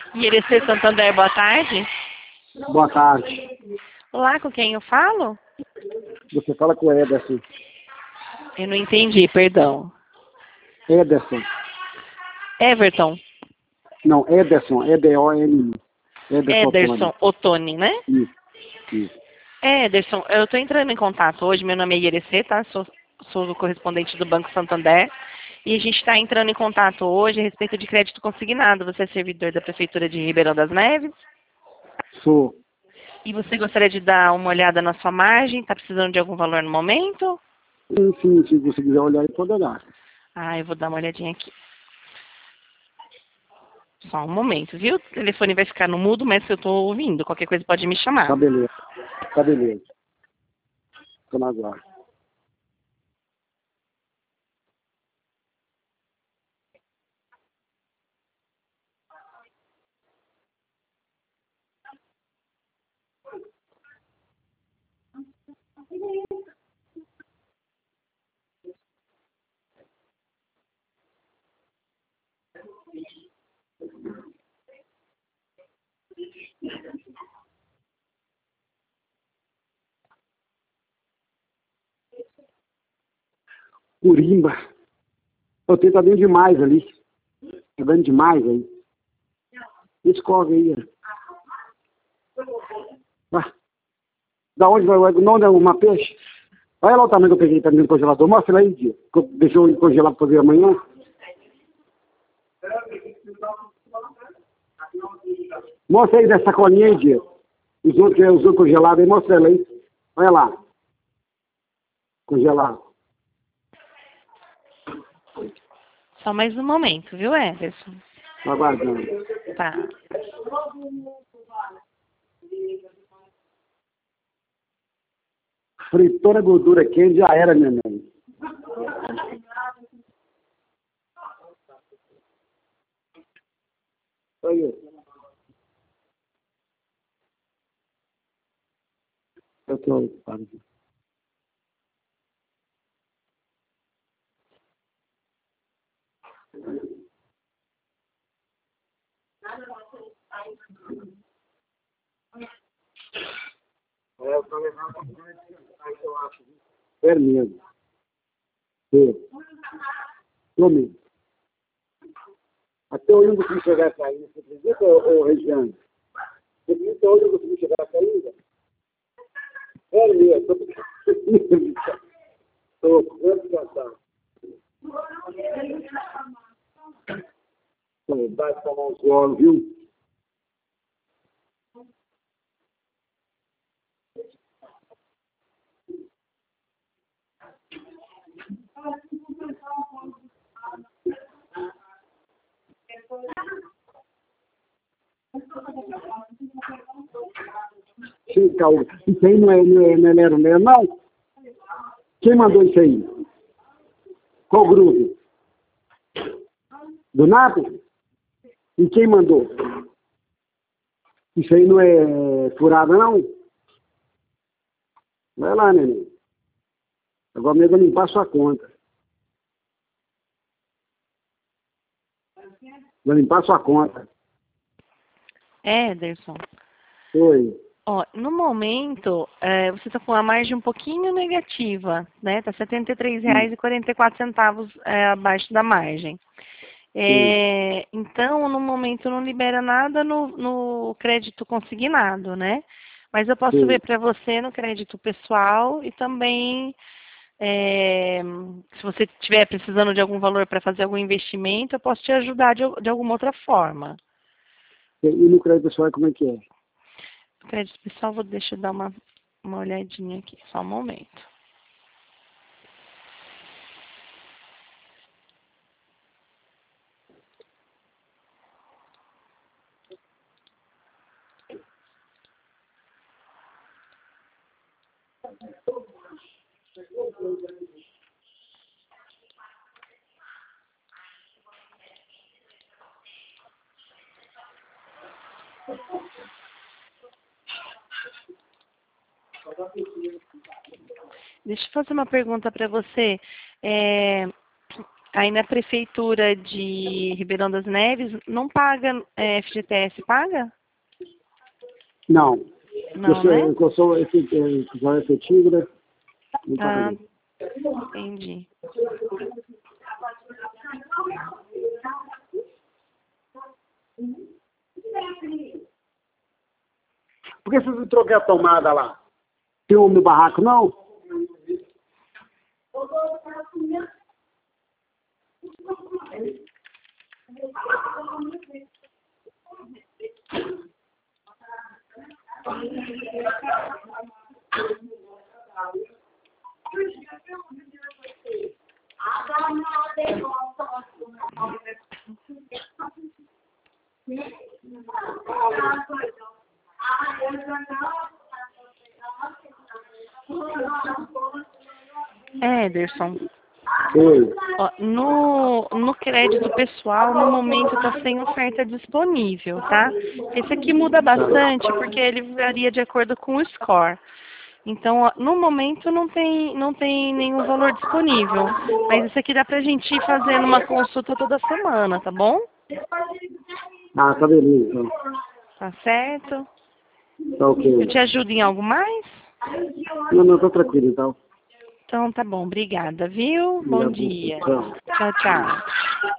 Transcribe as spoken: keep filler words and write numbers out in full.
E ele ser Santander, boa tarde. Boa tarde. Olá, com quem eu falo? Você fala com o Ederson. Eu não entendi, perdão. Ederson. Everton. Não, Ederson. E D O N I. Ederson, Ederson Ottoni, né? Isso, isso. Ederson, eu estou entrando em contato hoje. Meu nome é Ierecê, tá? Sou, sou o correspondente do Banco Santander. E a gente está entrando em contato hoje a respeito de crédito consignado. Você é servidor da Prefeitura de Ribeirão das Neves? Sou. E você gostaria de dar uma olhada na sua margem? Está precisando de algum valor no momento? Sim, sim, se você quiser olhar, ele pode olhar. Ah, eu vou dar uma olhadinha aqui. Só um momento, viu? O telefone vai ficar no mudo, mas eu estou ouvindo. Qualquer coisa pode me chamar. Tá beleza. Tá beleza. Tô na guarda. Curimba. Eu tenho tá dando demais ali. Tá dando demais aí. Escorre aí. Ah, da onde vai? Não, não, uma peixe? Olha lá o tamanho que eu peguei também no congelador. Mostra aí, dia. Deixou ele congelar para fazer amanhã. Mostra aí dessa sacolinha aí, dia. Os outros que usou congelado aí, mostra ela aí. Olha lá. Congelado. Só mais um momento, viu, Everson? Tô aguardando. Tá. Fritou na gordura quente, já era, minha mãe. Aí. Eu tô ocupado. É, eu tô levando eu acho. É mesmo. É. Tô mesmo. Até hoje eu não consegui chegar a sair. Você acredita, ô, ô Regiane? Você acredita hoje eu não consegui chegar a sair? É mesmo. Tô com descansado. Vai tomar um solo, viu? Sim, calma. Isso aí não é, não é, não é Lero Lero, não? Quem mandou isso aí? Qual grupo? Do Nato? E quem mandou? Isso aí não é furada, não? Vai lá, neném. Agora mesmo eu limpar sua conta. Vou limpar sua conta. Ederson. Oi. Ó, no momento, é, você está com a margem um pouquinho negativa, né? Está setenta e três reais e quarenta e quatro centavos é, abaixo da margem. É, então, no momento, não libera nada no, no crédito consignado, né? Mas eu posso Sim. ver para você no crédito pessoal e também, é, se você estiver precisando de algum valor para fazer algum investimento, eu posso te ajudar de, de alguma outra forma. E no crédito pessoal, como é que é? Crédito pessoal, vou, deixa eu dar uma, uma olhadinha aqui, só um momento. Deixa eu fazer uma pergunta para você. É, Aí na prefeitura de Ribeirão das Neves não paga é, F G T S, paga? Não. Não, eu sou, né? eu sou esse, é, esse tigre. Não Ah, paga. entendi. Por que você não trocou a tomada lá? Tem um no barraco, não? Ederson, Oi. ó, no, no crédito pessoal, no momento está sem oferta disponível, tá? Esse aqui muda bastante porque ele varia de acordo com o score. Então, ó, no momento não tem, não tem nenhum valor disponível. Mas isso aqui dá pra gente ir fazendo uma consulta toda semana, tá bom? Ah, tá beleza, então. Tá certo? Tá ok. Eu te ajudo em algo mais? Não, não, tô tranquilo, então. Então tá bom, obrigada, viu? Bom Obrigado, dia. tchau. Tchau, tchau.